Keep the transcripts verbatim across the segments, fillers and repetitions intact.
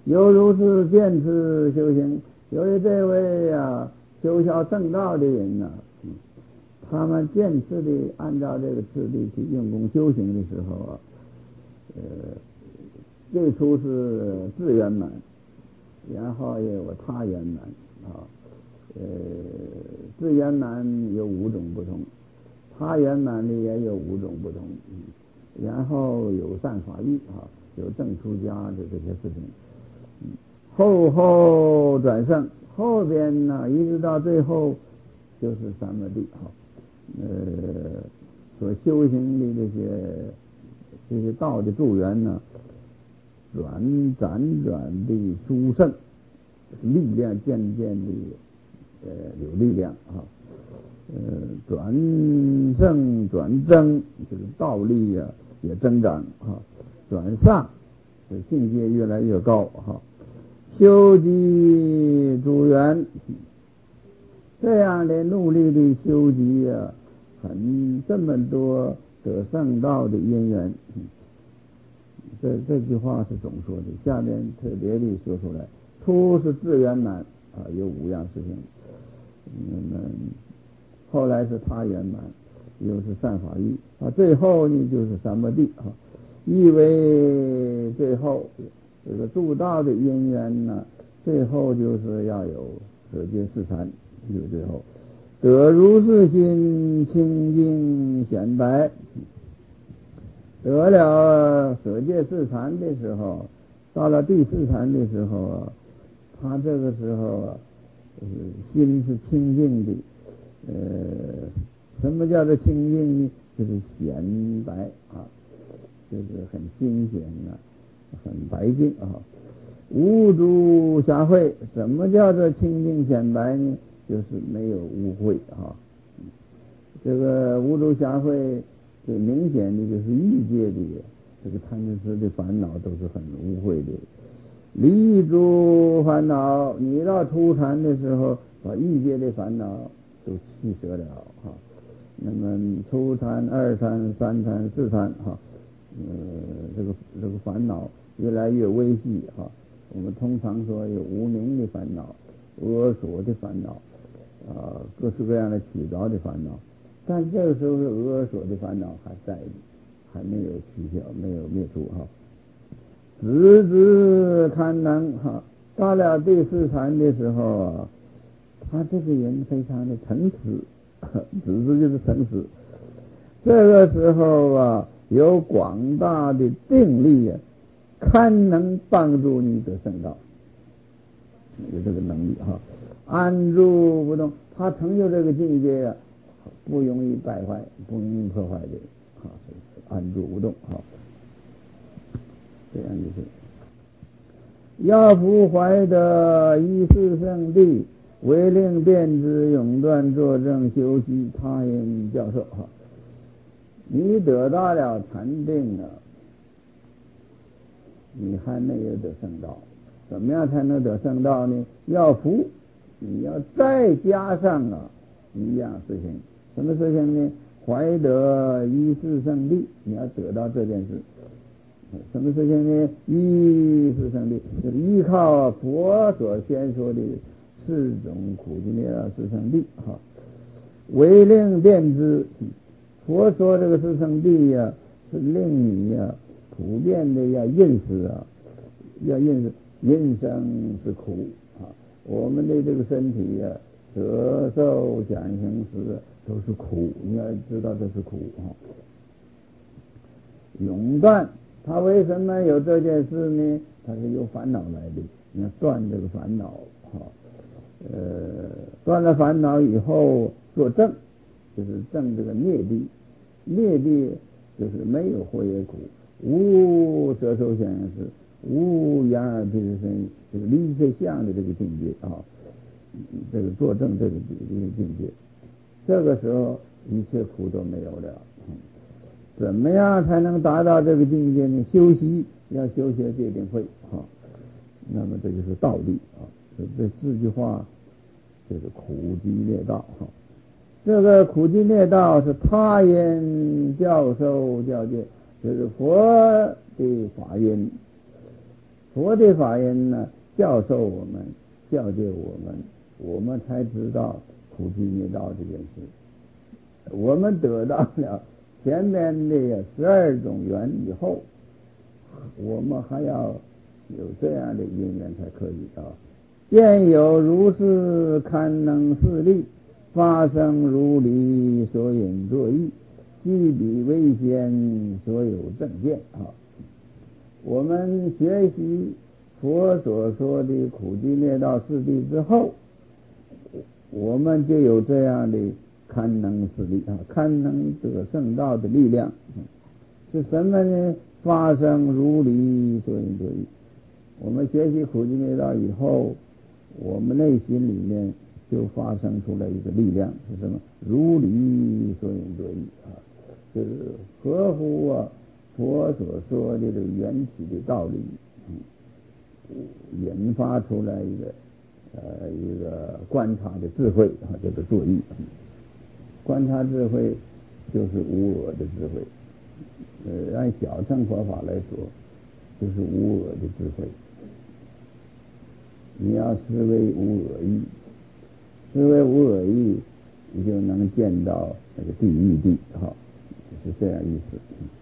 有如是见此修行，由于这位啊修学正道的人呢、啊，他们渐次的按照这个次第去用功修行的时候啊，呃，最初是自圆满，然后也有他圆满啊，呃，自圆满有五种不同，他圆满的也有五种不同，嗯，然后有善法欲啊，有正出家的这些事情，嗯，后后转胜，后边呢一直到最后就是三摩地啊，呃，所修行的这些这些道的助缘呢，转辗转的殊胜，力量渐渐的呃有力量啊，呃转胜转增，这个道力啊也增长啊，转上这境界越来越高哈，修集诸缘，这样的努力的修集啊，很这么多得圣道的因缘。这这句话是总说的，下面特别的说出来。初是自圆满啊，有五样事情。那么后来是他圆满，又是善法欲啊，最后呢就是三摩地啊。意为最后这个助道的因缘呢，最后就是要有舍戒四禅，有最后得如是心清净显白。得了舍戒四禅的时候，到了第四禅的时候啊，他这个时候啊，呃、心是清净的。呃，什么叫做清净呢？就是显白啊，就是很新鲜啊，很白净啊，无诸瑕秽。什么叫做清净显白呢？就是没有污秽啊。这个无诸瑕秽，最明显的就是欲界的这个贪嗔痴的烦恼都是很污秽的。离诸烦恼，你到初禅的时候，把欲界的烦恼都去舍了哈。那么初禅、二禅、三禅、四禅哈，呃，这个这个烦恼越来越微细哈。我们通常说有无明的烦恼、阿所的烦恼啊，各式各样的取着的烦恼。但这个时候是阿所的烦恼还在，还没有取消，没有灭除哈。直直堪能哈，到了第四禅的时候啊，他这个人非常的诚实，直直就是诚实。这个时候啊，有广大的定力啊，堪能帮助你得圣道，有这个能力哈。安住不动，他成就这个境界啊，不容易败坏，不容易破坏的啊，安住不动哈。这样就是要夫怀得一世圣地，为令变之永断作证修习他因教授哈。你得到了禅定啊，你还没有得圣道，怎么样才能得圣道呢？要服，你要再加上啊一样事情，什么事情呢？怀得一世圣地，你要得到这件事。什么事情呢？一世圣地，就是依靠佛所宣说的四种苦集灭道四圣地哈。为令变之，佛说这个四圣地呀、啊，是令你呀、啊、普遍的要认识啊，要认识人生是苦啊，我们的这个身体呀、啊，得受想行识都是苦，你要知道这是苦啊。永断，他为什么有这件事呢？他是由烦恼来的，你要断这个烦恼哈。呃，断了烦恼以后做正，就是正这个灭地，灭地就是没有惑业苦，无色受想行识，无眼耳鼻舌身，就是离一切相的这个境界啊，这个做正这个这个境界，这个时候一切苦都没有了。怎么样才能达到这个境界呢？修习要修学戒定慧啊，那么这就是道力啊。这四句话就是苦集灭道哈。这个苦集灭道是他因教授教戒，就是佛的法音， 佛的法音呢，教授我们，教诫我们，我们才知道苦集灭道这件事。我们得到了前面的十二种缘以后，我们还要有这样的因缘才可以啊。见有如是堪能事力，发生如理所引作意，即彼为先所有正见啊。我们学习佛所说的苦集灭道四谛之后，我们就有这样的堪能事力啊，堪能得圣道的力量。是什么呢？发生如理所引作意。我们学习苦集灭道以后，我们内心里面就发生出来一个力量，是什么？如理所引作意啊，就是合乎啊佛所说的这个缘起的道理，嗯，引发出来一个呃一个观察的智慧啊，叫做作意。观察智慧就是无我的智慧，呃，按小乘佛法来说，就是无我的智慧。你要思维无我意，思维无我意，你就能见到那个地狱地，哈，是这样意思。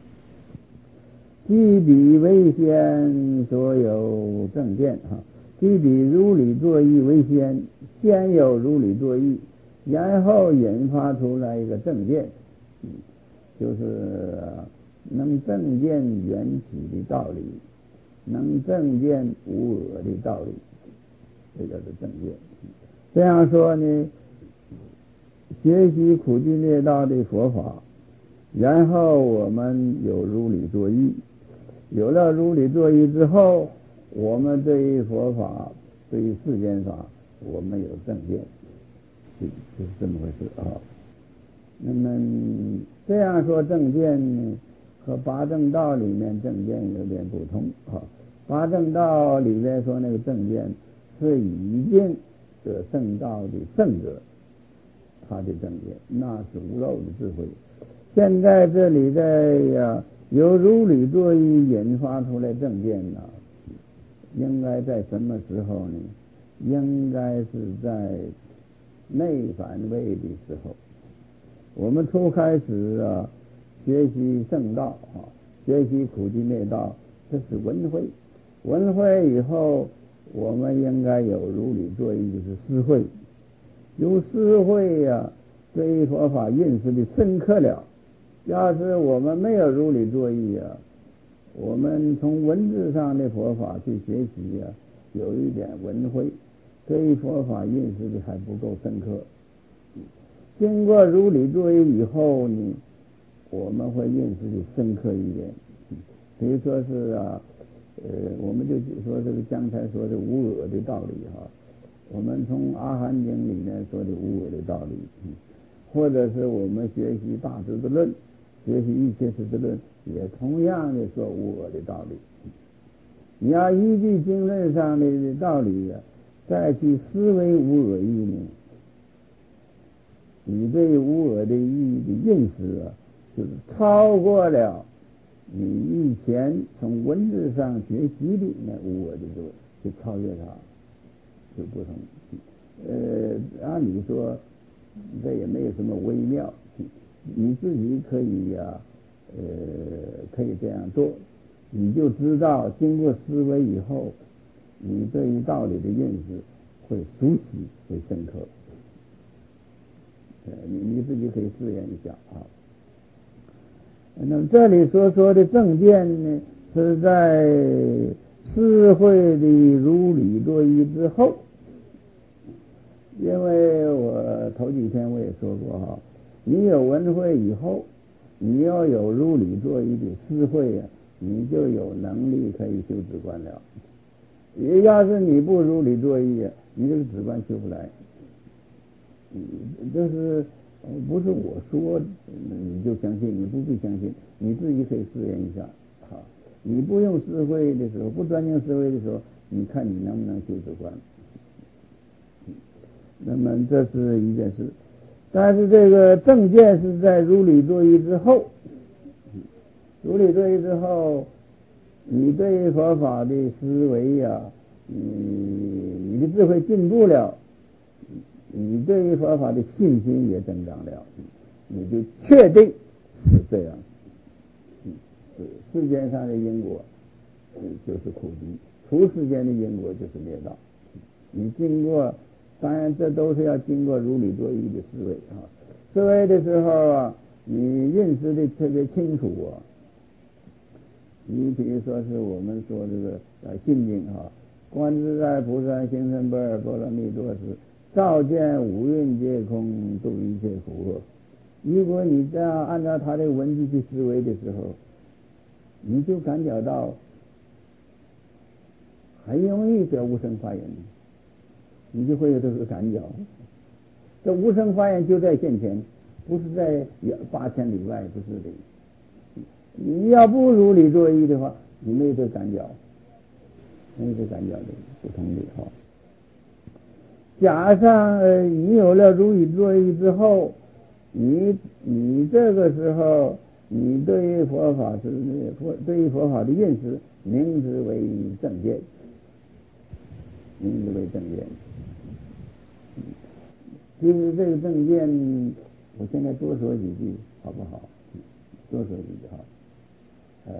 即彼为先所有正见，哈，即彼如理作意为先，先有如理作意，然后引发出来一个正见，嗯，就是能正见缘起的道理，能正见无我的道理，这叫做正见。这样说呢，学习苦集灭道的佛法，然后我们有如理作意，有了如理作意之后，我们对于佛法，对于世间法，我们有正见，就就是这么回事啊。那么这样说正见呢，和八正道里面正见有点不同啊。八正道里面说那个正见是已经得正道的圣者，他的正见那是无漏的智慧。现在这里在呀由如理作意引发出来正见呢，应该在什么时候呢？应该是在内反位的时候。我们初开始啊学习正道啊，学习苦集灭道，这是闻慧。闻慧以后，我们应该有如理作意，就是思慧。有思慧呀、啊，对于佛法认识的深刻了。要是我们没有如理作意啊，我们从文字上的佛法去学习啊，有一点文慧，对于佛法认识的还不够深刻。经过如理作意以后呢，我们会认识的深刻一点。比如说是啊，呃，我们就说这个刚才说的无我的道理哈，我们从阿含经里面说的无我的道理，或者是我们学习大智度论，学习一切事之论，也同样的说无我的道理。你要依据经论上的道理啊，再去思维无我意呢，你对无我的意义的认识啊，就是超过了你以前从文字上学习的那无我的时候，就超越它，就不同。呃，按理说这也没有什么微妙，你自己可以呀、啊，呃，可以这样做，你就知道经过思维以后，你对于道理的认识会熟悉，会深刻。呃，你你自己可以试验一下啊。那么这里所说的正见呢，是在智慧的如理作意之后。因为我头几天我也说过哈，你有闻慧以后，你要有如理作意的思慧啊，你就有能力可以修止观了。也要是你不如理作意啊，你这个止观修不来。嗯，这是不是我说你就相信，你不必相信，你自己可以试验一下。好，你不用思慧的时候，不专精思慧的时候，你看你能不能修止观。那么这是一件事，但是这个正见是在如理作意之后，如理作意之后， 你对佛法的思维呀、啊，你你的智慧进步了，你对于佛法的信心也增长了，你就确定是这样。世间上的因果就是苦集，出世间的因果就是灭道。你经过，当然这都是要经过如理作意的思维啊。思维的时候啊，你认识的特别清楚啊。你比如说是我们说这个呃心经啊，观自在菩萨行深般若波罗蜜多时，照见五蕴皆空，度一切苦厄。如果你这样按照他的文字去思维的时候，你就感觉到很容易得无生法眼，你就会有这个感觉。这无生法眼就在现前，不是在八千里外，不是的。你要不如理作意的话，你没有这感觉，没有这感觉的不同的哈。加上呃，你有了如理作意之后，你你这个时候，你对于佛法是佛对于佛法的认识，名之为正见，名之为正见。其实这个正见，我现在多说几句好不好？多说几句哈。呃，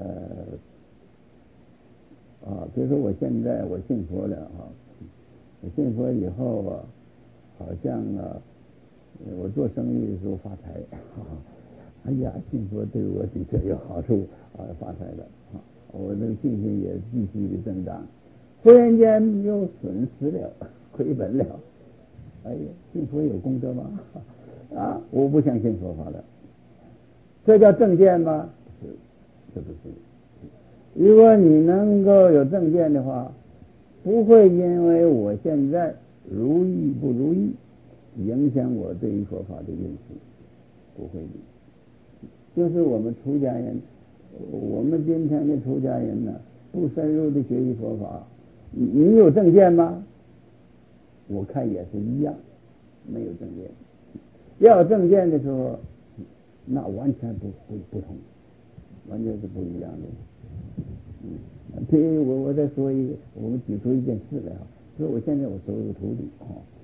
啊，比如说我现在我信佛了哈，我信佛以后啊，好像啊，我做生意的时候发财，哎呀，信佛对我的确有好处啊，发财了啊，我的信心也继续的增长，忽然间又损失了，亏本了，哎呀，信佛有功德吗？啊，我不相信佛法了，这叫正见吗？不是，这不是。如果你能够有正见的话，不会因为我现在如意不如意影响我对于佛法的认识，不会的。就是我们出家人，我们今天的出家人呢，不深入的学习佛法，你有正见吗？我看也是一样，没有正见。要有正见的时候，那完全不不不同，完全是不一样的。嗯，譬如我我再说一个，我们举出一件事来啊，说我现在我收一个徒弟啊，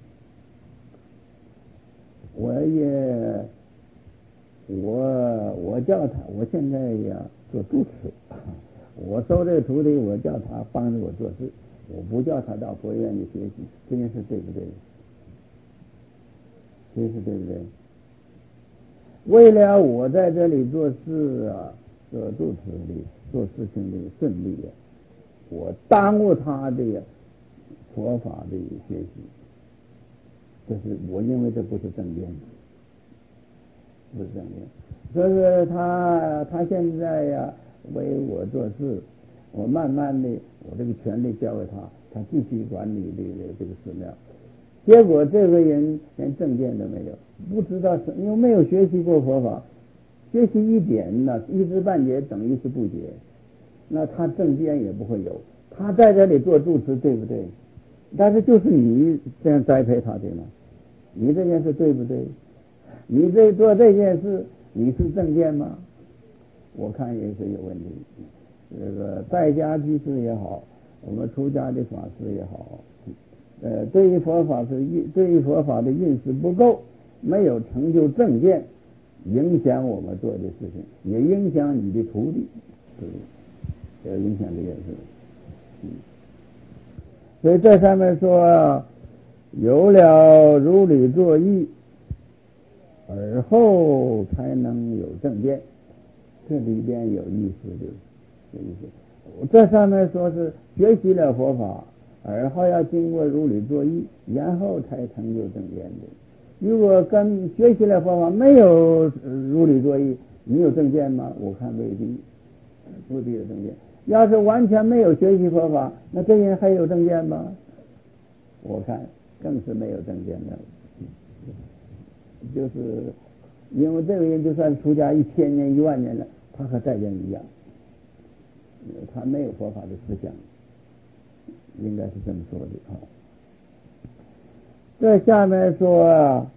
我也我我叫他，我现在呀做主持，我收这个徒弟，我叫他帮着我做事，我不叫他到佛院里学习，这件事对不对？这是对不对？为了我在这里做事啊，做主持的做事情的顺利啊，我耽误他的佛法的学习，这是我认为这不是正见，不是正见。所以说他他现在呀为我做事，我慢慢的我这个权力交给他，他继续管理这个这个寺庙。结果这个人连正见都没有，不知道是因为没有学习过佛法，学习一点呢一知半解等于是不解，那他正见也不会有。他在这里做主持对不对？但是就是你这样栽培他的嘛，你这件事对不对？你这做这件事你是正见吗？我看也是有问题。这个在家居士也好，我们出家的法师也好，呃，对于佛法是对于佛法的认识不够，没有成就正见，影响我们做的事情，也影响你的徒弟，对，也影响这件事。嗯，所以这上面说，有了如理作意，而后才能有正见。这里边有意思的，有意思。这上面说是学习了佛法，而后要经过如理作意，然后才成就正见的。如果跟学习了佛法没有如理作意，你有正见吗？我看未必，未必有正见。要是完全没有学习佛法，那这人还有正见吗？我看更是没有正见的。就是因为这个人就算出家一千年一万年了，他和在人一样，他没有佛法的思想，应该是这么说的啊。这下面说，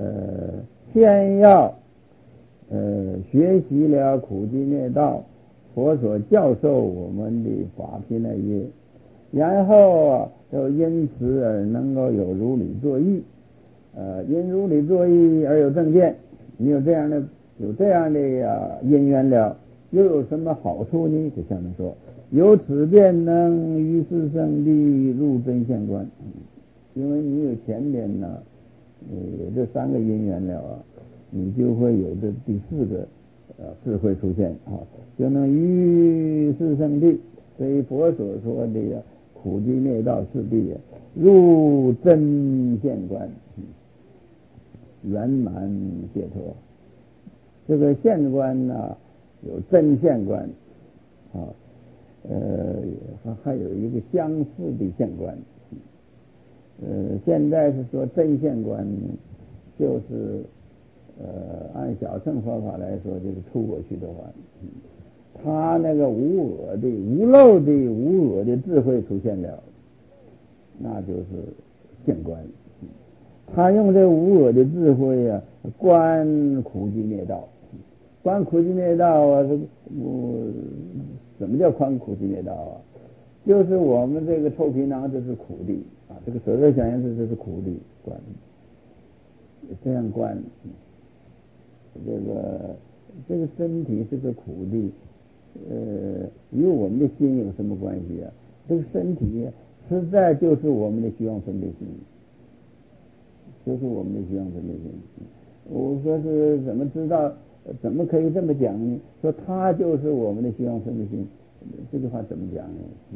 呃，先要呃学习了苦集灭道， 佛所教授我们的法皮那业，然后啊，就因此而能够有如理作意，呃，因如理作意而有正见。你有这样的有这样的啊因缘了，又有什么好处呢？就下面说，由此便能于是圣地入真相观。因为你有前边呢，有这三个因缘了啊，你就会有这第四个呃智慧出现啊，就能于是圣地，所以佛所说的苦集灭道四谛入真现观，圆满解脱。这个现观呢，有真现观啊，呃，还还有一个相似的现观。呃，现在是说真现观，就是呃，按小乘佛法来说，就是出过去的话，他那个无我的、无漏的、无我的智慧出现了，那就是现观。他用这无我的智慧啊，观苦集灭道，观苦集灭道啊，这我什么叫观苦集灭道啊？就是我们这个臭皮囊，这是苦的啊，这个舍色想行识这是苦的观，这样观，这个这个身体是个苦的，呃，与我们的心有什么关系啊？这个身体实在就是我们的虚妄分别心，就是我们的虚妄分别心。我说是怎么知道？怎么可以这么讲呢？说它就是我们的虚妄分别心，这句话怎么讲呢？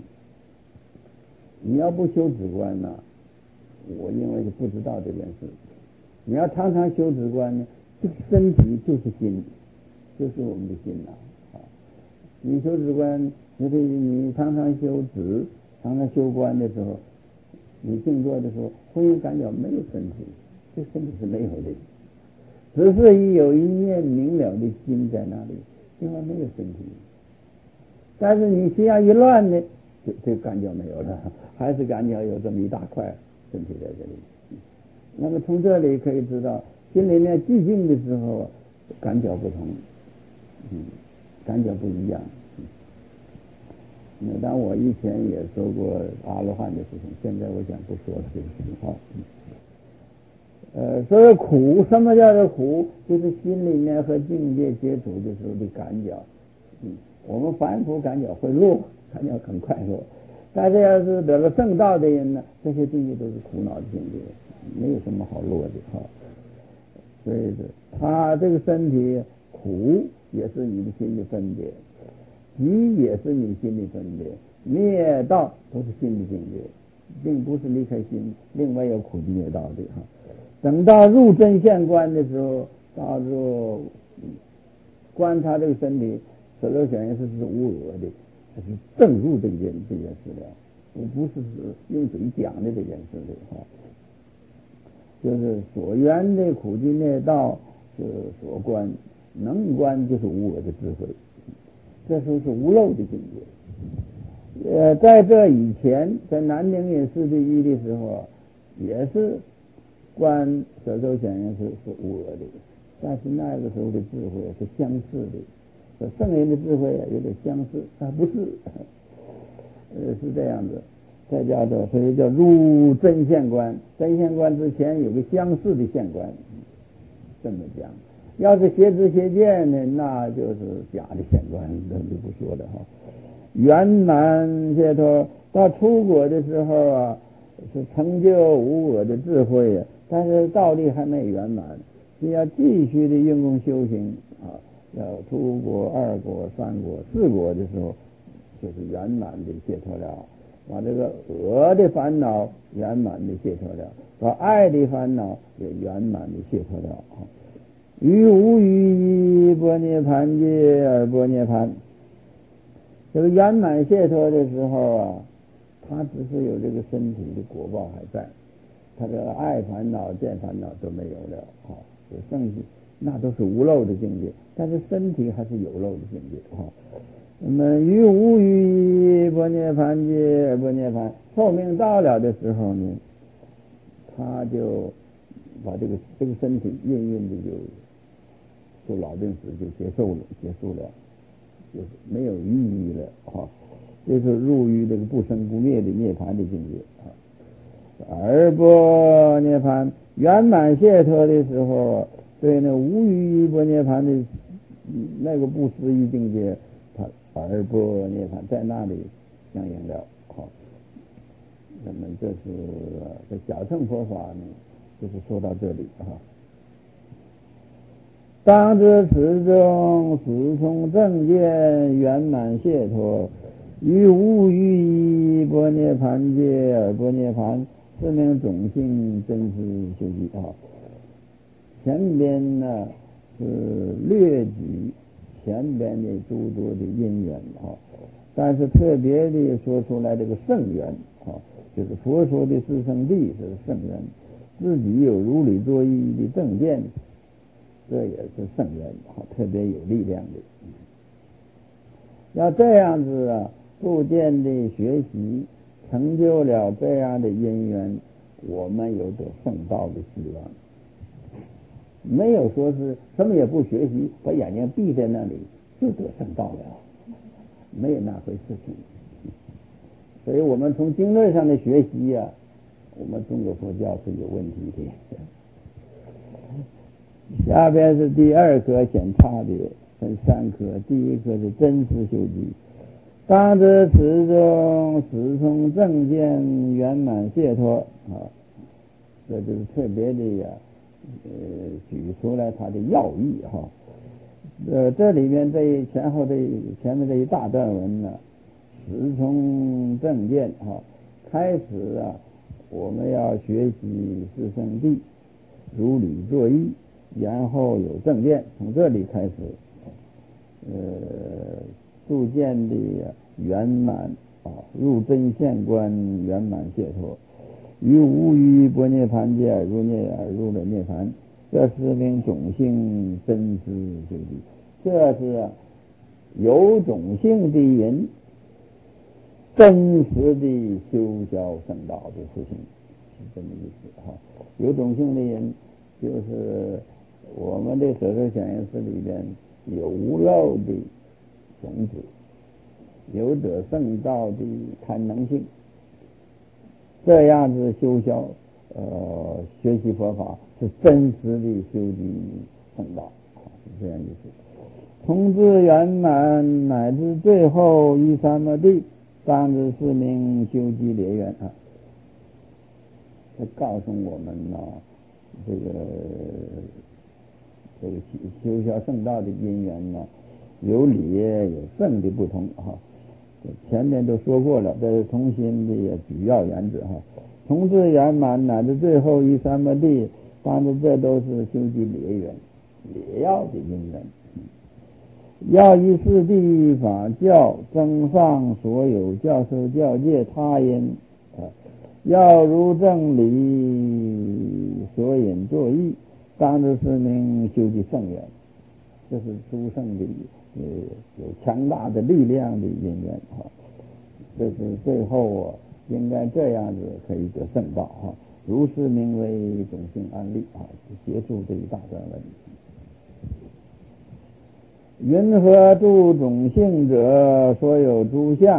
你要不修止观呢，我认为是不知道这件事。你要常常修止观呢，这个身体就是心，就是我们的心呐、啊。你修止观，你得你常常修止，常常修观的时候，你静坐的时候，会有感觉没有身体，这身体是没有的，只是有一念明了的心在那里，另外没有身体。但是你心要一乱呢，这这感觉没有了，还是感觉有这么一大块身体在这里。那么从这里可以知道，心里面寂静的时候，感觉不同，嗯，感觉不一样。那当然我以前也说过阿罗汉的事情，现在我想不说了这个情况。呃，所以苦，什么叫做苦？就是心里面和境界接触的时候的感觉。嗯，我们凡夫感觉会乐，感觉很快乐。但是要是得了圣道的人呢，这些境界都是苦恼的境界，没有什么好乐的哈。所以他这个身体苦也是你的心的分别，集也是你心的分别，灭道都是心的境界，并不是离开心，另外有苦集灭道的哈。等到入真现观的时候，到时候观察这个身体，所有显然是是无我的，这是正入这件这件事了，不是用嘴讲的这件事的哈。就是所缘的苦集灭道是所观，能观就是无我的智慧，这时候是无漏的境界。呃，在这以前，在南宁也是第一的时候，也是观舍受显然是是无我的，但是那个时候的智慧是相似的，和圣人的智慧有点相似，但不是，呃，是这样子。再叫做，所以叫入真现观。真现观之前有个相似的现观，这么讲。要是邪知邪见呢，那就是假的现观，那就不说了哈。圆满解脱，到出国的时候啊，是成就无我的智慧，但是道理还没圆满，是要继续的用功修行啊。要出国、二国、三国、四国的时候，就是圆满的解脱了。把这个恶的烦恼圆满的解脱了，把爱的烦恼也圆满的解脱了啊！于无余般涅盘界而般涅盘，这个圆满解脱的时候啊，他只是有这个身体的果报还在，他这个爱烦恼、见烦恼都没有了啊，就剩下那都是无漏的境界，但是身体还是有漏的境界啊。那么于无余般涅盘界而般涅盘，寿命到了的时候呢，他就把这个这个身体运运的就就老病死就结束了，结束了， 就是没有意义了哈，就是入于这个不生不灭的涅槃的境界啊。二波涅槃圆满解脱的时候，对那无余一波涅槃的那个不思议境界，他二波涅槃在那里相应了。好，那么这是这小乘佛法呢，就是说到这里啊。当知此中时从正见圆满解脱，于无余一波涅槃界二波涅槃，是名种性真实修习啊。前边呢是略举前边的诸多的因缘啊，但是特别的说出来这个圣缘啊，就是佛说的四圣谛是圣缘，自己有如理作意的正见，这也是圣缘啊，特别有力量的。要这样子啊，逐渐的学习，成就了这样的因缘，我们有得圣道的希望。没有说是什么也不学习，把眼睛闭在那里就得圣道了，没有那回事情。所以我们从经论上的学习呀、啊，我们中国佛教是有问题的。下边是第二课显差别，分三课。第一课是真实修集，当知此中时从正见圆满解脱啊，这就是特别的呀、啊。呃，举出来它的要义哈，呃，这里面这一前后这前面这一大段文呢，时从正见哈，开始啊，我们要学习四圣谛，如理作意，然后有正见，从这里开始，呃，逐渐的圆满啊，入真现观圆满解脱。于无余波涅槃界而入涅而入了涅槃，这是名种性真实修习。这是有种性的人真实的修销圣道的事情，是这么意思哈。有种性的人就是我们的舍受想行识里边有无漏的种子，有得圣道的堪能性。这样子修销呃学习佛法是真实的修习圣道，是这样意思。从至圆满乃至最后一三摩地，当知是名修集列缘啊。这告诉我们呢、啊，这个这个修销圣道的因缘呢，有理有圣的不同哈。前面都说过了，这是重新的主要原则哈。从至圆满乃至最后一三摩地，当然这都是修集列缘列要的因缘。要以四谛法教增上所有教授教戒他因啊，要如正理所引作意，当知是名修集圣缘。这是殊胜的呃有强大的力量的因缘哈，这是最后啊应该这样子可以得圣道哈，如是名为种性安立啊，结束这一大段文。云何度种性者？所有诸相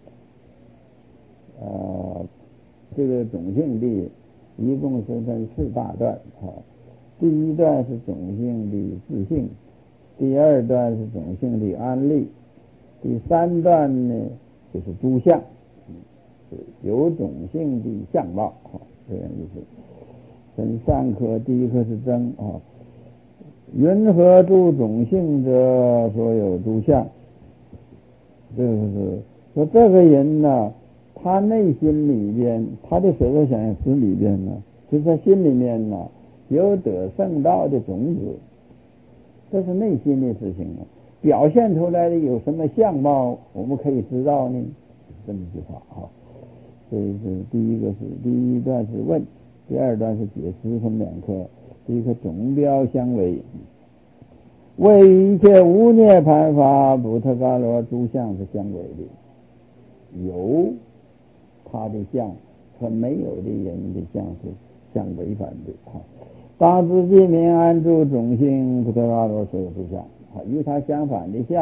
啊，这个种性地一共是分四大段啊。第一段是种性的自性，第二段是种性的安立，第三段呢就是诸相，有种性的相貌啊，这样意思。分三科，第一科是真啊。云何度种性者？所有诸相，这个是说这个人呢，他内心里边，他的舍受想行识里边呢，就是他心里面呢有得圣道的种子，这是内心的事情啊。表现出来的有什么相貌，我们可以知道呢？这么一句话啊。所以是第一个是第一段是问，第二段是解释，分两科。第一个总标相违，为一切无涅槃法不特伽罗诸相是相违的，有他的相和没有的人的相是相违反的啊。当知即名安住种性不特伽罗所有诸相啊，与他相反的相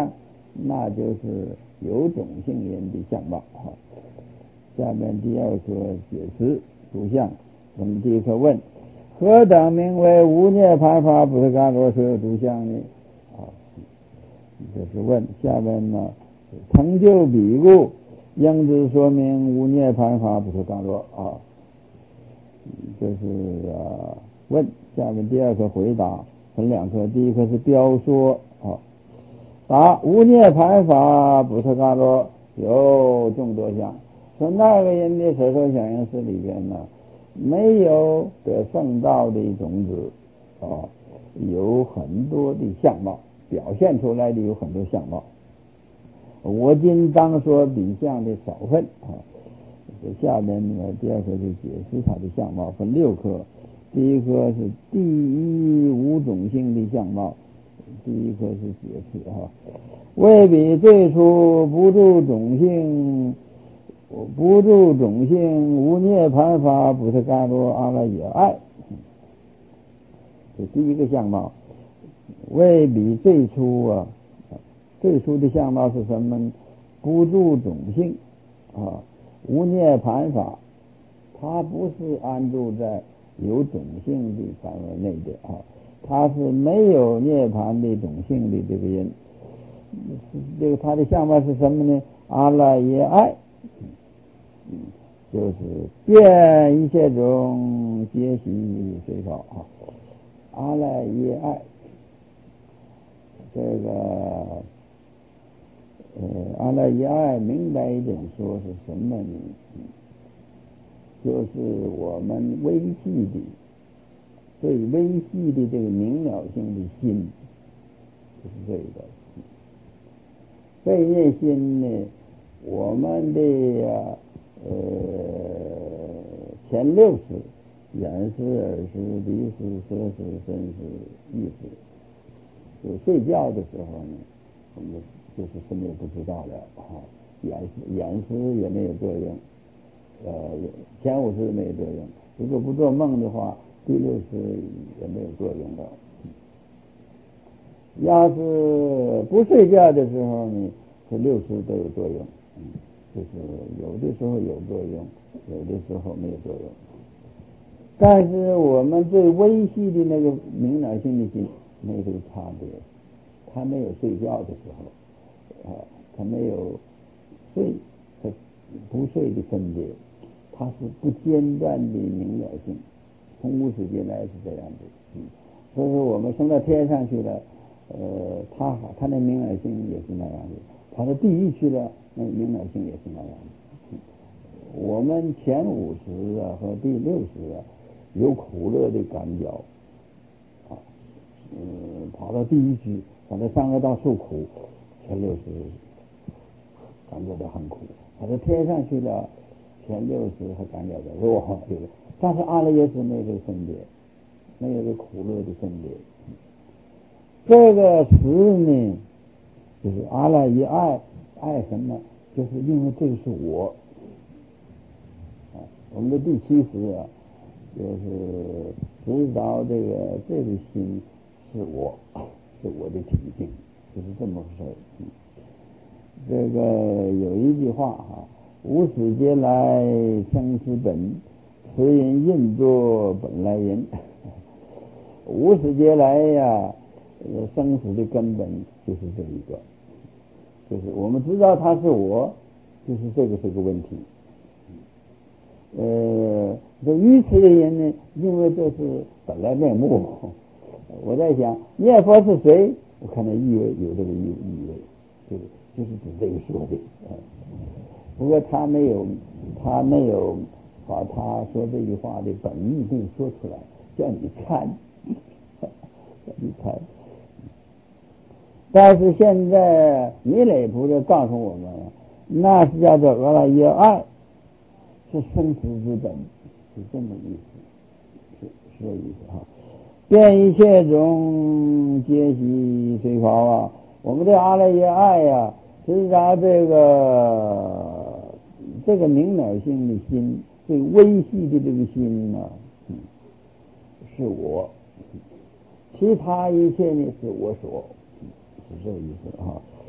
那就是有种性人的相貌哈。下面第二个解释图像，我们第一个问：何等名为无涅盘法不是干罗所有图像呢？啊，这是问。下面呢，成就比故，应之说明无涅盘法不是干罗啊。这是啊问。下面第二个回答分两科，第一个是标说啊。答：无涅盘法不是干罗有众多相，说那个人的色受想行识里边呢，没有得圣道的种子啊，有很多的相貌表现出来的，有很多相貌。我今当说比相的少分啊。下面呢，第二课就解释它的相貌，分六科。第一科是第一无种性的相貌，第一科是解释哈。未比最初不住种性，不住种性无涅盘法不是干罗阿赖耶爱，这第一个相貌。未比最初啊，最初的相貌是什么？不住种性啊，无涅盘法，它不是安住在有种性的范围内的啊，它是没有涅盘的种性的这个人。这个他的相貌是什么呢？阿赖耶爱，就是遍一切种皆悉随法啊。阿赖耶爱，这个呃，阿赖耶爱明白一点说是什么呢？就是我们微细的、最微细的这个明了性的心，就是这个。这一念心呢，我们的呃前六识，眼识、耳识、鼻识、舌识、身识、意识，就睡觉的时候呢，我们就是什么也不知道了啊，眼识眼识也没有作用，呃，前五识没有作用。如果不做梦的话，第六识也没有作用的。要是不睡觉的时候呢，这六识都有作用，嗯，就是有的时候有作用，有的时候没有作用。但是我们最微细的那个明了性的心没有这个差别，他没有睡觉的时候啊，他没有睡和不睡的分别，它是不间断的明了性，从无始劫来是这样子。嗯，所以说我们升到天上去了，呃，他他的明了性也是那样的，跑到地狱去了，那明了性也是那样的。嗯，我们前五十啊和第六十啊，有苦乐的感觉啊，嗯，跑到地狱去，跑到三恶道受苦，前六十感觉到很苦；跑到天上去了，前六十还感觉到弱，对不对？但是阿赖耶识没有这个分别，没有这个苦乐的分别。这个识呢，就是阿赖耶爱，爱什么？就是因为这个是我啊。我们的第七识啊，就是知道这个这个心是我，是我的体性，就是这么回事。嗯，这个有一句话哈，无始劫来生死本，此人应作本来人。无始劫来呀，生死的根本就是这一个，就是我们知道他是我，就是这个是个问题。呃，这愚痴的人呢，因为这是本来面目。我在想，念佛是谁？我看到意味有这个意意味，就是就是指这个说的。不过他没有，他没有把他说这句话的本意给你说出来，叫你参，叫你参。但是现在弥勒菩萨告诉我们，那是叫做阿赖耶爱，是生死之本，是这么意思，是是这意思哈。遍一切种皆悉随法啊，我们的阿赖耶爱呀，实际上这个这个明了性的心，最微细的这个心呢，嗯，是我，其他一切呢是我所，是这个意思哈。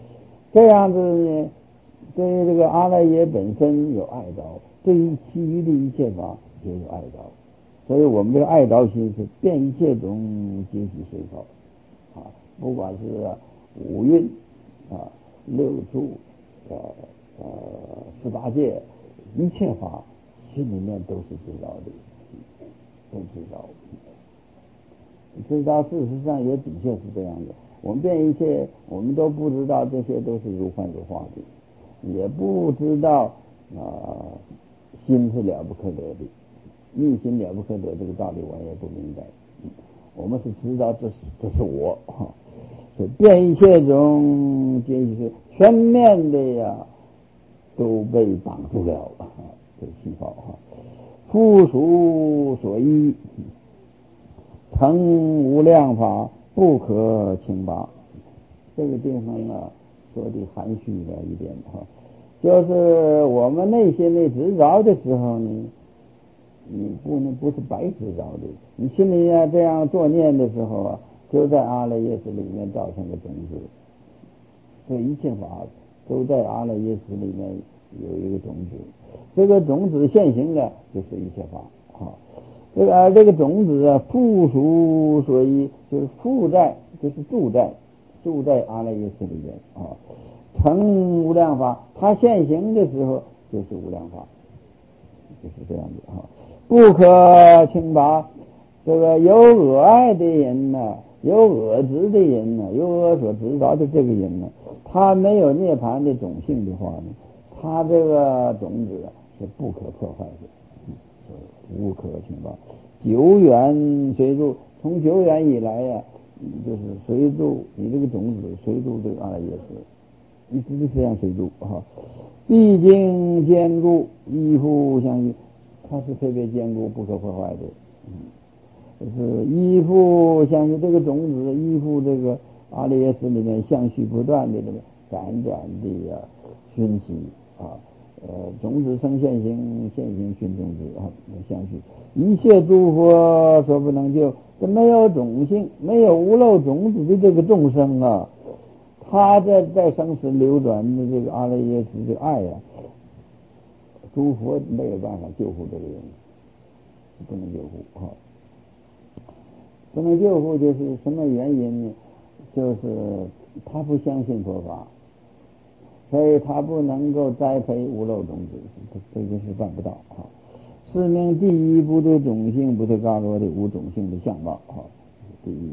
这样子呢，对于这个阿赖耶本身有爱着，对于其余的一切法也有爱着，所以我们这个爱着心是遍一切中皆悉随受啊，不管是五蕴啊、六处、呃呃十八界，一切法心里面都是知道的，都知道。知道事实上也的确是这样的。我们遍一切，我们都不知道这些都是如幻如化的，也不知道啊、呃，心是了不可得的，一心了不可得这个道理我也不明白。我们是知道这是这是我，所以遍一切中皆是全面的呀，都被绑住了这个细胞哈，复属所依。成无量法不可轻拔，这个地方呢说的含蓄了一点哈，就是我们内心里执着的时候呢，你不能不是白执着的，你心里啊这样作念的时候啊，就在阿赖耶识里面造成个种子，所以一切法都在阿赖耶识里面有一个种子，这个种子现行的就是一切法啊。这个、啊、这个种子啊，附属所依，就是附在，就是住在，住在阿赖耶识里面啊。成无量法，它现行的时候就是无量法，就是这样子啊。不可轻拔，这个有恶爱的人呢、啊，有恶执的人呢、啊，有恶所执着的这个人呢、啊，他没有涅槃的种性的话呢，他这个种子啊是不可破坏的。无可轻拔，久远随住，从久远以来呀、啊，就是随住你这个种子，随住这个阿赖耶识，一直是这样随住啊。毕竟坚固，依附相续，它是特别坚固，不可破坏的。嗯，就是依附相续，这个种子依附这个阿赖耶识里面相续不断的这个辗转的啊熏习啊。呃，种子生现行，现行熏种子啊，相续一切诸佛所不能救，这没有种性，没有无漏种子的这个众生啊，他在在生死流转的这个阿赖耶识的爱啊，诸佛没有办法救护这个人，不能救护啊，不能救护就是什么原因呢？就是他不相信佛法。所以他不能够栽培无漏种子，这个是办不到啊。是名第一不得种性，不得伽罗的无种性的相貌啊。第一，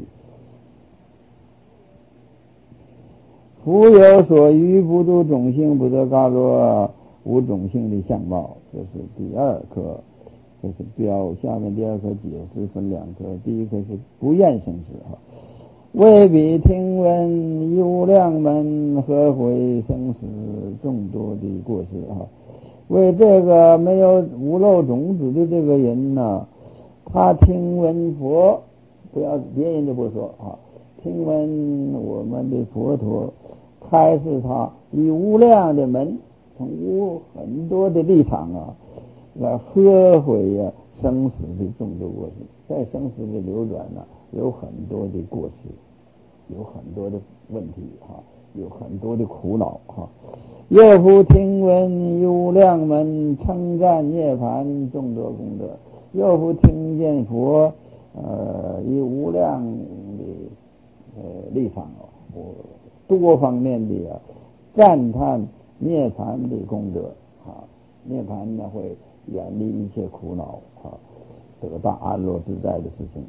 福有所余，不得种性，不得伽罗无种性的相貌，这是第二课。这是标下面第二课解释分两课，第一课是不厌生死啊。未必听闻以无量门，何悔生死众多的过失啊！为这个没有无漏种子的这个人呢，他听闻佛，不要别人就不说啊，听闻我们的佛陀开示他以无量的门，从无很多的立场啊，来呵悔呀、啊、生死的众多过失，在生死的流转呢、啊，有很多的过失。有很多的问题哈，有很多的苦恼哈。又复听闻无量门，称赞涅槃众多功德。又复听见佛呃以无量的呃立场哦，多方面的啊赞叹涅槃的功德啊，涅槃呢会远离一切苦恼啊，得到安乐自在的事情。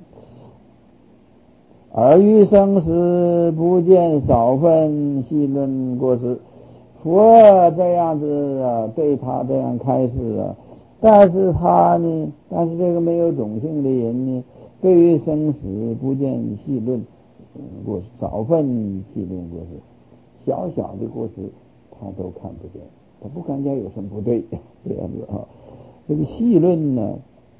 而于生死不见少分，细论过失。佛这样子啊，对他这样开示啊，但是他呢，但是这个没有种性的人呢，对于生死不见细论过失，少分细论过失，小小的过失他都看不见，他不看见有什么不对，这样子啊。这个细论呢，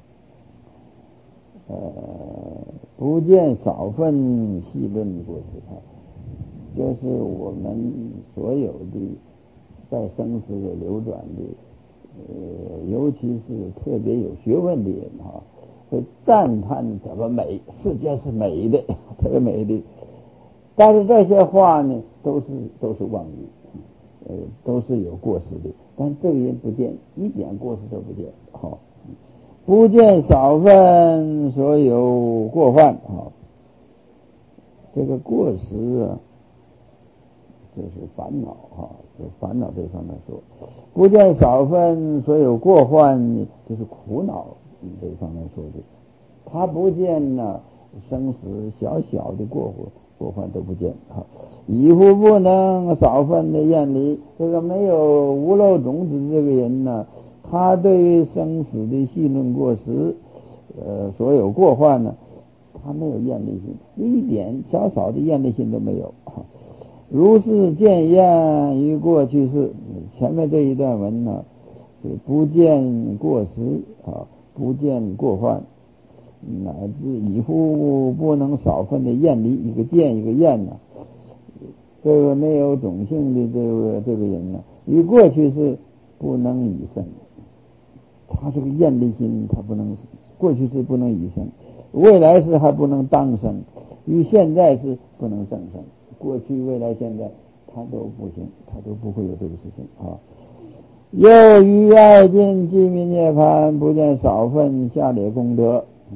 呃，不见少分细论过失啊，就是我们所有的在生死的流转的，呃，尤其是特别有学问的人哈、啊，会赞叹怎么美，世界是美的，特别美的。但是这些话呢，都是都是妄语， 呃，都是有过失的，但这个人不见，一点过失都不见，好、哦，不见少分所有过患，好、哦，这个过失啊，就是烦恼哈，就烦恼这方面说，不见少分所有过患，就是苦恼这方面说的，他不见呢生死小小的过患过患都不见哈，以乎不能少分的厌离，这个没有无漏种子这个人呢，他对于生死的戏论过失，呃，所有过患呢，他没有厌离心，一点小小的厌离心都没有哈。如是见厌于过去世，前面这一段文呢是不见过失啊，不见过患，乃至以乎不能少分的厌离，一个见一个厌呢，这个没有种性的这个这个人呢，于过去世不能以生，他这个厌离心他不能，过去世不能以生，未来世还不能当生，于现在是不能正生。过去、未来、现在，他都不行，他都不会有这个事情啊。又于爱尽寂灭涅槃，不见少分下列功德。嗯，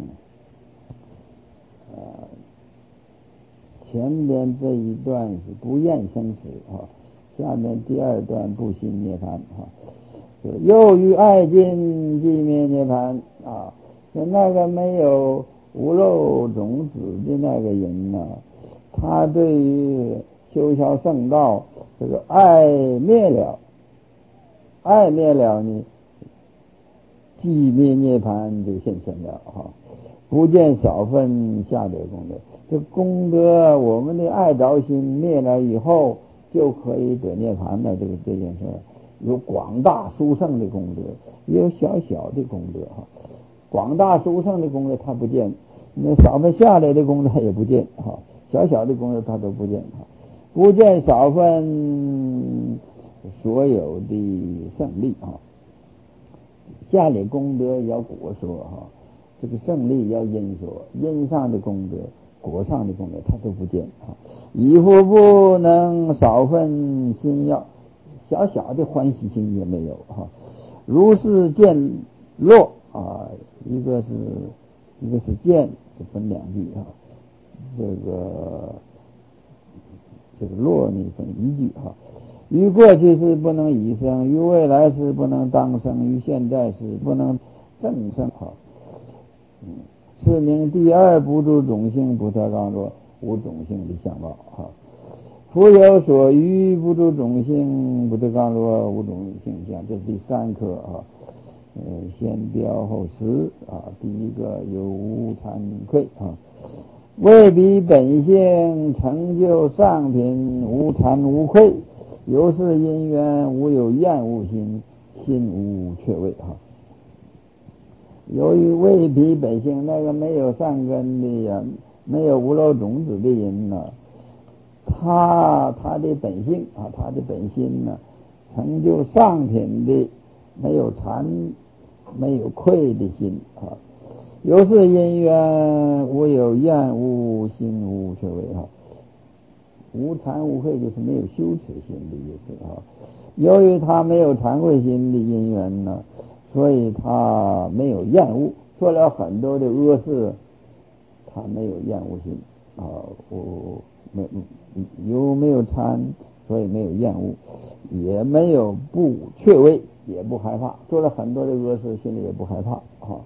啊，前边这一段是不厌生死啊，下面第二段不信涅槃啊。又于爱尽寂灭涅槃啊，就那个没有无漏种子的那个人呢，他对于修学圣道，这个爱灭了，爱灭了呢，寂灭涅槃就现前了哈。不见少分下列功德，这功德我们的爱着心灭了以后，就可以得涅槃了。这个这件事有广大殊胜的功德，也有小小的功德哈。广大殊胜的功德他不见，那少分下来的功德也不见哈。小小的功德他都不见哈，不见少分所有的胜利啊。下列功德要果说哈，这个胜利要因说，因上的功德、果上的功德他都不见啊。以乎不能少分心要，小小的欢喜心也没有哈。如是见落啊，一个是一个是见，是分两句哈。这个这个落呢分一句哈。于过去是不能以生，于未来是不能当生，于现在是不能正生哈。嗯，是名第二不住种性不特刚说无种性的相貌哈。夫有所余不住种性不特刚说无种性相，这是第三课啊。呃，先标后实啊。第一个有无惭愧啊，未彼本性成就上品无惭无愧，由是因缘无有厌恶心，心无却位哈。由于未彼本性，那个没有善根的呀，没有无漏种子的人呢，他他的本性啊，他的本心呢，成就上品的没有惭没有愧的心啊。由是因缘无有厌恶心无却位哈。无惭无愧就是没有羞耻心的意思啊。由于他没有惭愧心的因缘呢，所以他没有厌恶，做了很多的恶事，他没有厌恶心啊。我没有没有惭，所以没有厌恶，也没有不却位，也不害怕，做了很多的恶事，心里也不害怕啊。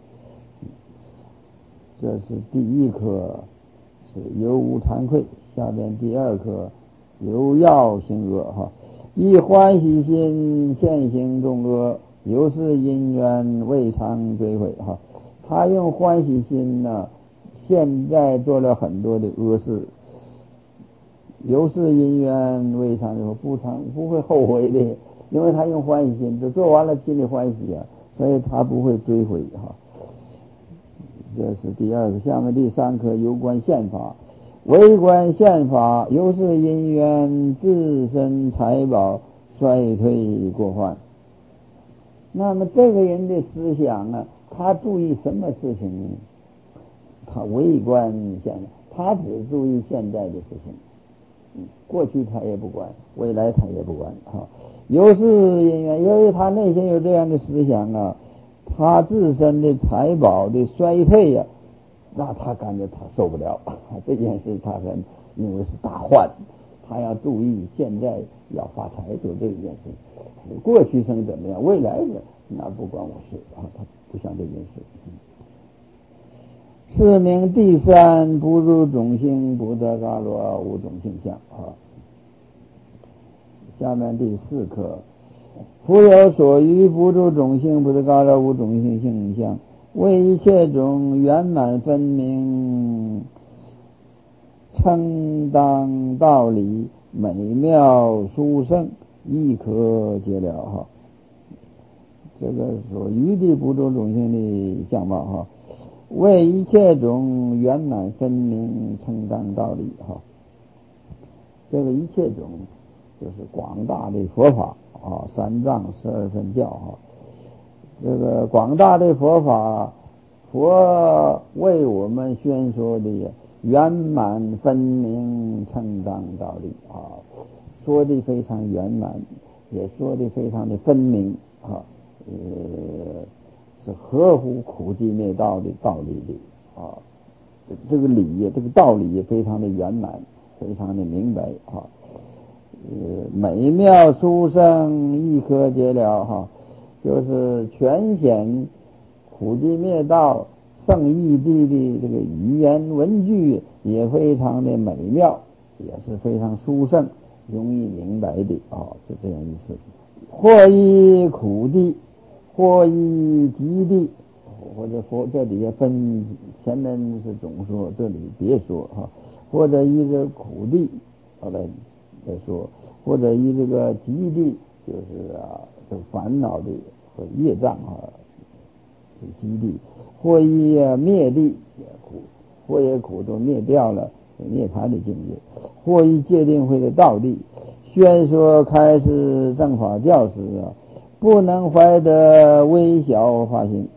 这是第一课，是有无惭愧。下边第二课有要行恶哈，以欢喜心现行众恶，由是因缘未尝追悔哈。他用欢喜心呢，现在做了很多的恶事，由是因缘未尝追悔，不常不会后悔的，因为他用欢喜心，就做完了心里欢喜啊，所以他不会追悔哈。这是第二个。下面第三课有关宪法，为观宪法，由是因缘自身财宝衰退过患。那么这个人的思想呢，他注意什么事情呢？他微观现在，他只注意现在的事情，嗯，过去他也不管，未来他也不管哈。 有是因缘，由于他内心有这样的思想啊，他自身的财宝的衰退呀、啊，那他感觉他受不了这件事，他很因为是大患，他要注意现在要发财，就这件事。过去生怎么样，未来的那不关我事啊，他不想这件事。是名第三不入种性不得伽罗无种性相啊。下面第四课，夫有所欲不入种性不得伽罗无种性性相，为一切种圆满分明，称当道理美妙殊胜，亦可解了哈。这个所欲的不入种性的相貌哈，为一切种圆满分明，称当道理哈。这个一切种就是广大的佛法啊，三藏十二分教啊。这个广大的佛法，佛为我们宣说的圆满分明，称当道理啊，说的非常圆满，也说的非常的分明啊，呃，是合乎苦集灭道的道理的啊。这这个理，这个道理也非常的圆满，非常的明白啊。呃，美妙殊胜，亦可解了哈，就是全显苦集灭道圣义谛的这个语言文句也非常的美妙，也是非常殊胜，容易明白的啊，是这样意思。或依苦谛，或依集谛，或者或这里也分，前面是总说，这里别说哈，或者依这苦谛好来来说，或者依这个集谛，就是啊，这烦恼的和业障啊，是集谛；或依灭谛也苦，或也苦都灭掉了涅槃的境界；或依戒定慧的道谛，宣说开示正法教时啊，不能怀得微小发心。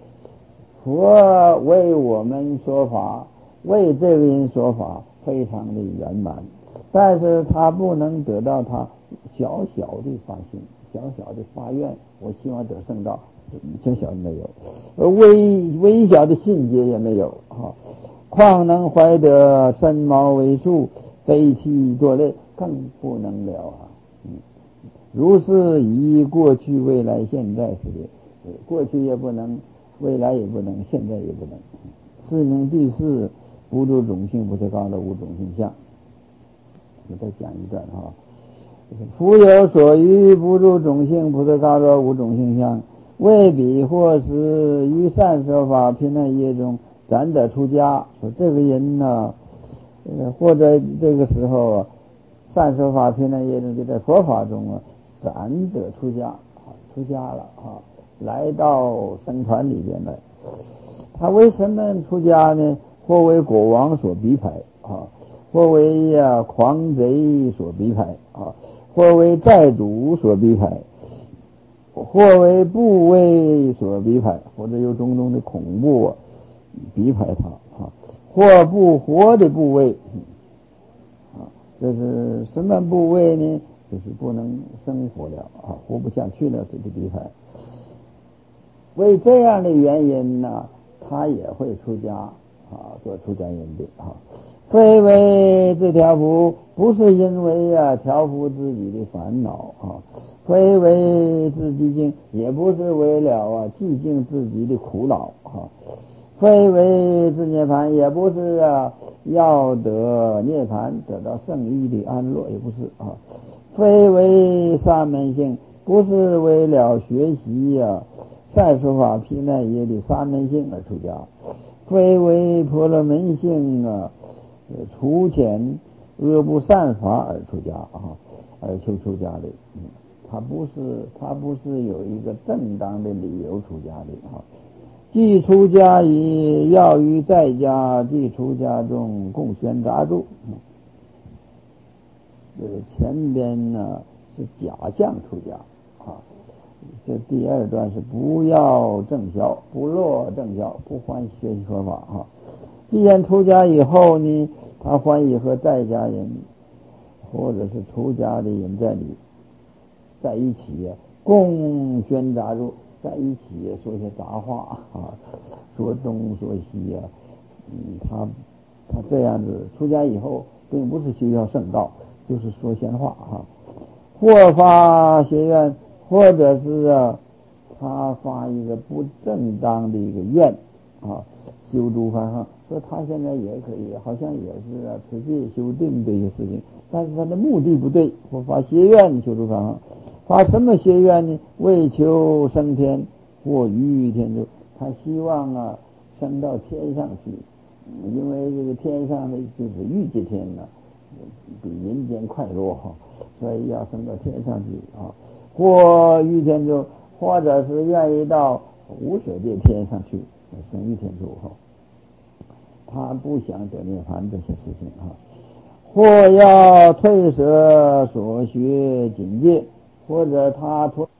佛为我们说法，为这个人说法非常的圆满，但是他不能得到他小小的发心，小小的发愿，我希望得圣道，小小的没有，而微微小的信解也没有哈，况能怀得身毛为树，悲泣作泪，更不能了啊。嗯，如是以过去未来现在世界，过去也不能，未来也不能，现在也不能。是名第四不入种性不得伽罗无种性相。我再讲一段哈，夫有所欲不入种性不得伽罗无种性相，为彼或是于善说法偏爱业中暂得出家。说这个人呢，呃，或者这个时候善说法偏爱业中，就在佛法中啊暂得出家啊，出家了啊，来到僧团里边来。他为什么出家呢？或为国王所逼迫啊，或为呀狂贼所逼迫啊，或为债主所逼迫，或为部位所逼迫，或者有种种的恐怖啊逼迫他啊，或不活的部位啊，这是什么部位呢？就是不能生活了啊，活不下去了，这个逼迫。为这样的原因呢，他也会出家啊，做出家人的啊。非为这条幅，不是因为啊调伏自己的烦恼啊，非为自寂静，也不是为了啊寂静自己的苦恼啊，非为自涅槃，也不是啊要得涅槃，得到圣意的安乐，也不是啊，非为沙门性，不是为了学习呀、啊、善说法毗奈耶的沙门性而出家，非为婆罗门性啊除遣恶不善法而出家啊，而求出家的，嗯，他不是他不是有一个正当的理由出家的啊。既出家以要于在家，既出家中共宣杂著。嗯，这个前边呢是假象出家啊，这第二段是不要正效，不落正效，不欢学习佛法啊。既然出家以后呢，他欢喜和在家人或者是出家的人在里在一起共宣杂入，在一起说些杂话啊，说东说西啊，嗯，他他这样子出家以后，并不是修要圣道，就是说闲话啊，或发学愿，或者是啊，他发一个不正当的一个愿啊，修诸方行，说他现在也可以，好像也是啊，持戒修定这些事情，但是他的目的不对，或发邪愿修诸方行，发什么邪愿呢？为求升天或欲天主，他希望啊升到天上去，因为这个天上的就是欲界天呢、啊，比人间快乐哈，所以要升到天上去啊，或欲天主，或者是愿意到无舍界天上去升欲天主哈，他不想得涅槃这些事情啊，或要退舍所学境界，或者他脱